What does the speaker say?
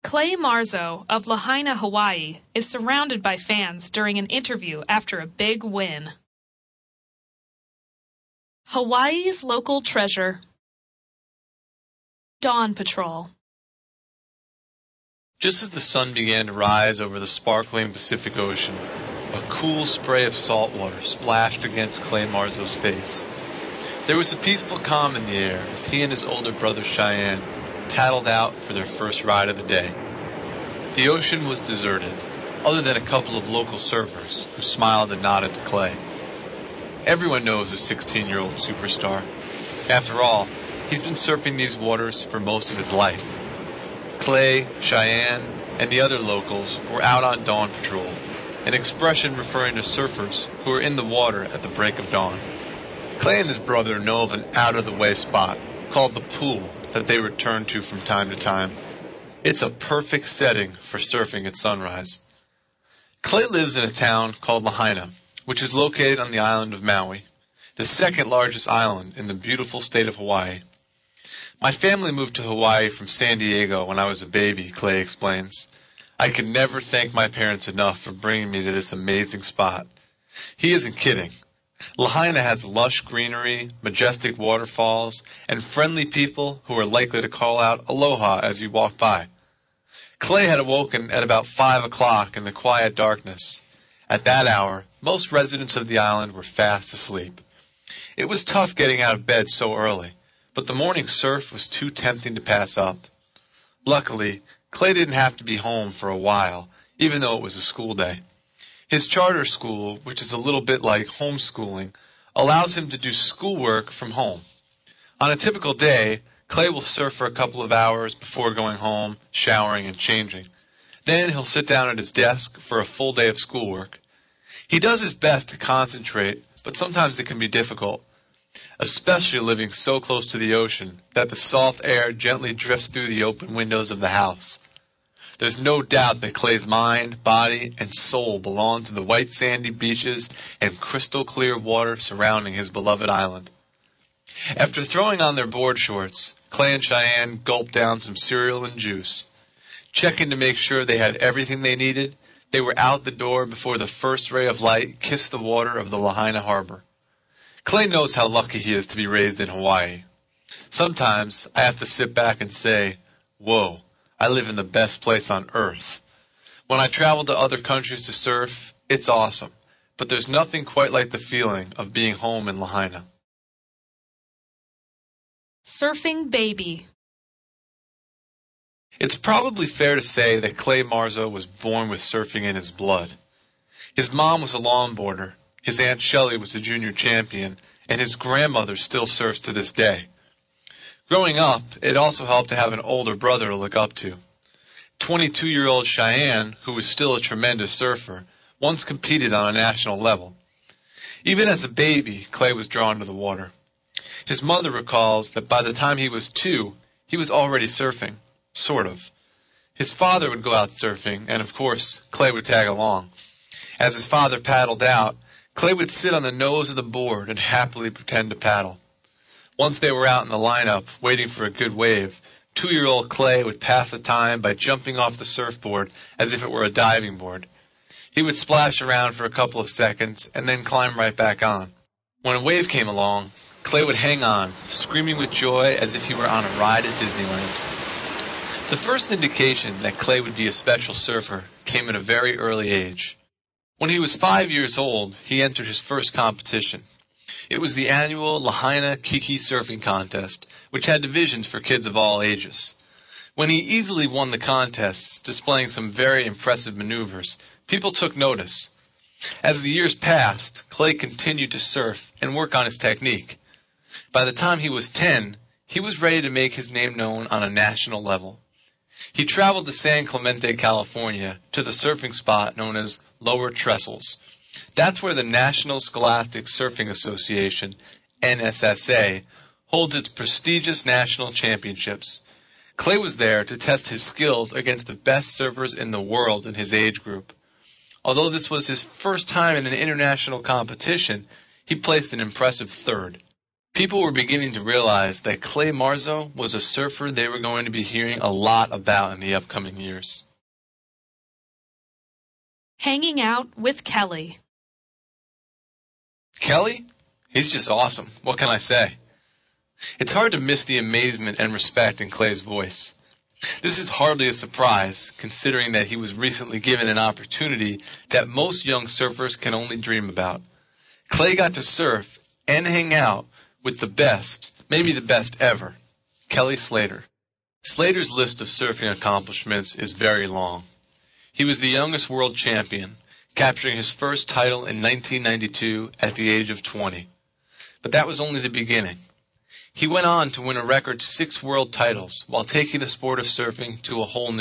Clay Marzo of Lahaina, Hawaii, is surrounded by fans during an interview after a big win. Hawaii's local treasure. Dawn Patrol. Just as the sun began to rise over the sparkling Pacific Ocean, a cool spray of salt water splashed against Clay Marzo's face. There was a peaceful calm in the air as he and his older brother Cheyenne paddled out for their first ride of the day. The ocean was deserted, other than a couple of local surfers who smiled and nodded to Clay. Everyone knows the 16-year-old superstar. After all, he's been surfing these waters for most of his life. Clay, Cheyenne, and the other locals were out on dawn patrol, an expression referring to surfers who are in the water at the break of dawn. Clay and his brother know of an out-of-the-way spot called the Pool that they return to from time to time. It's a perfect setting for surfing at sunrise. Clay lives in a town called Lahaina, which is located on the island of Maui, the second largest island in the beautiful state of Hawaii. My family moved to Hawaii from San Diego when I was a baby, Clay explains. I could never thank my parents enough for bringing me to this amazing spot. He isn't kidding. Lahaina has lush greenery, majestic waterfalls, and friendly people who are likely to call out aloha as you walk by. Clay had awoken at about 5 o'clock in the quiet darkness. At that hour, most residents of the island were fast asleep. It was tough getting out of bed so early, but the morning surf was too tempting to pass up. Luckily, Clay didn't have to be home for a while, even though it was a school day. His charter school, which is a little bit like homeschooling, allows him to do schoolwork from home. On a typical day, Clay will surf for a couple of hours before going home, showering, and changing. Then he'll sit down at his desk for a full day of schoolwork. He does his best to concentrate, but sometimes it can be difficult, especially living so close to the ocean that the salt air gently drifts through the open windows of the house. There's no doubt that Clay's mind, body, and soul belong to the white sandy beaches and crystal clear water surrounding his beloved island. After throwing on their board shorts, Clay and Cheyenne gulped down some cereal and juice. Checking to make sure they had everything they needed, they were out the door before the first ray of light kissed the water of the Lahaina harbor. Clay knows how lucky he is to be raised in Hawaii. Sometimes I have to sit back and say, whoa, I live in the best place on earth. When I travel to other countries to surf, it's awesome, but there's nothing quite like the feeling of being home in Lahaina. Surfing Baby. It's probably fair to say that Clay Marzo was born with surfing in his blood. His mom was a longboarder, his Aunt Shelley was a junior champion, and his grandmother still surfs to this day. Growing up, it also helped to have an older brother to look up to. 22-year-old Cheyenne, who was still a tremendous surfer, once competed on a national level. Even as a baby, Clay was drawn to the water. His mother recalls that by the time he was 2, he was already surfing, sort of. His father would go out surfing, and of course, Clay would tag along. As his father paddled out, Clay would sit on the nose of the board and happily pretend to paddle. Once they were out in the lineup, waiting for a good wave, 2-year-old Clay would pass the time by jumping off the surfboard as if it were a diving board. He would splash around for a couple of seconds and then climb right back on. When a wave came along, Clay would hang on, screaming with joy as if he were on a ride at Disneyland. The first indication that Clay would be a special surfer came at a very early age. When he was 5 years old, he entered his first competition. It was the annual Lahaina Kiki Surfing Contest, which had divisions for kids of all ages. When he easily won the contests, displaying some very impressive maneuvers, people took notice. As the years passed, Clay continued to surf and work on his technique. By the time he was 10, he was ready to make his name known on a national level. He traveled to San Clemente, California, to the surfing spot known as Lower Trestles. That's where the National Scholastic Surfing Association, NSSA, holds its prestigious national championships. Clay was there to test his skills against the best surfers in the world in his age group. Although this was his first time in an international competition, he placed an impressive third. People were beginning to realize that Clay Marzo was a surfer they were going to be hearing a lot about in the upcoming years. Hanging out with Kelly. Kelly? He's just awesome. What can I say? It's hard to miss the amazement and respect in Clay's voice. This is hardly a surprise, considering that he was recently given an opportunity that most young surfers can only dream about. Clay got to surf and hang out with the best, maybe the best ever, Kelly Slater. Slater's list of surfing accomplishments is very long. He was the youngest world champion, capturing his first title in 1992 at the age of 20. But that was only the beginning. He went on to win a record 6 world titles while taking the sport of surfing to a whole new